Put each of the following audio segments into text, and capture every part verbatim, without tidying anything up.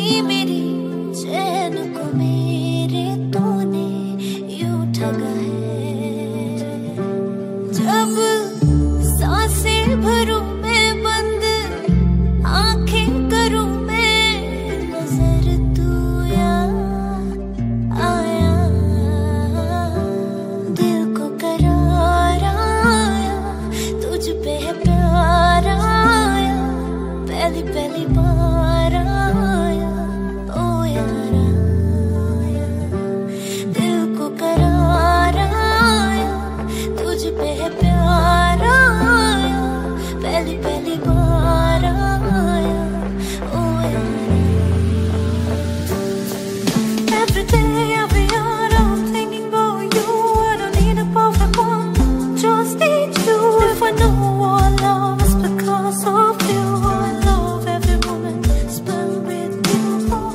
मेरी चैन को मेरे तूने यूं ठगा है। जब सांसें भरूं मैं बंद आंखें करूं मैं, नजर तू याद आया। दिल को करार आया, तुझ पे है प्यार आया, पहली पहली बार आया ओ यारा। दिल को करार आया, तुझ पे है प्यार आया, पहली पहली बार आया ओ यारा। Every day, every hour, I'm thinking about you. I don't need a perfect one, just need you. If I know what love is because of you, I love every moment spent with you.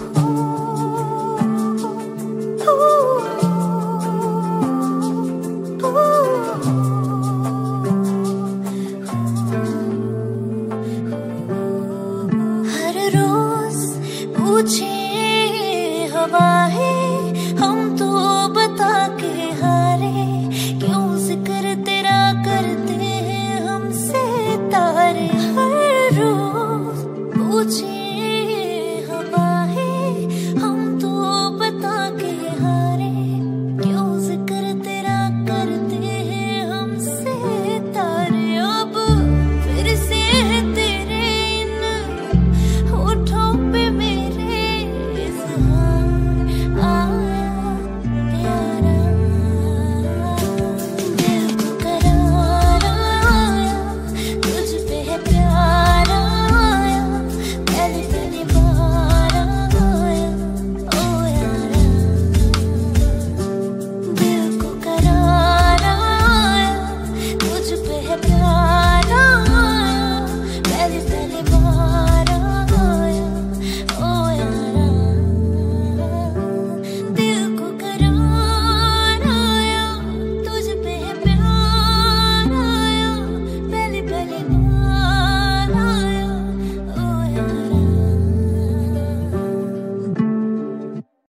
Ooh, ooh, ooh. हर रोज पूछे हवा है